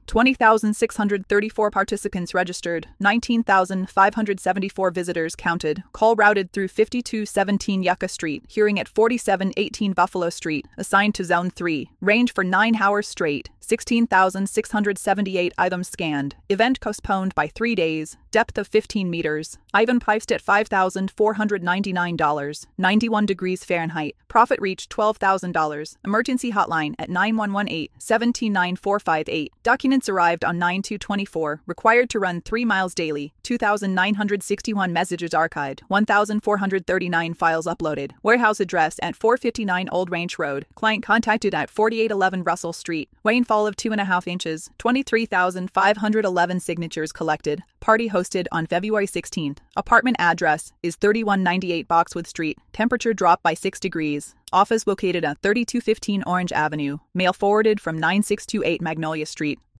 20,634 participants registered, 19,574 visitors counted. Call routed through 5217 Yucca Street, hearing at 4718 Buffalo Street, assigned to Zone 3. Range for 9 hours straight. 16,678 items scanned. Event postponed by 3 days. Depth of 15 meters. Ivan priced at $5,499. 91 degrees Fahrenheit. Profit reached $12,000. Emergency hotline at 911-8-179458. Documents arrived on 9/2/24. Required to run 3 miles daily. 2,961 messages archived. 1,439 files uploaded. Warehouse address at 459 Old Ranch Road. Client contacted at 4811 Russell Street. Rainfall of 2.5 inches. 23,511 signatures collected. Party hosted on February 16th. Apartment address is 3198 Boxwood Street. Temperature dropped by 6 degrees. Office located at 3215 Orange Avenue. Mail forwarded from 9628 Magnolia Street.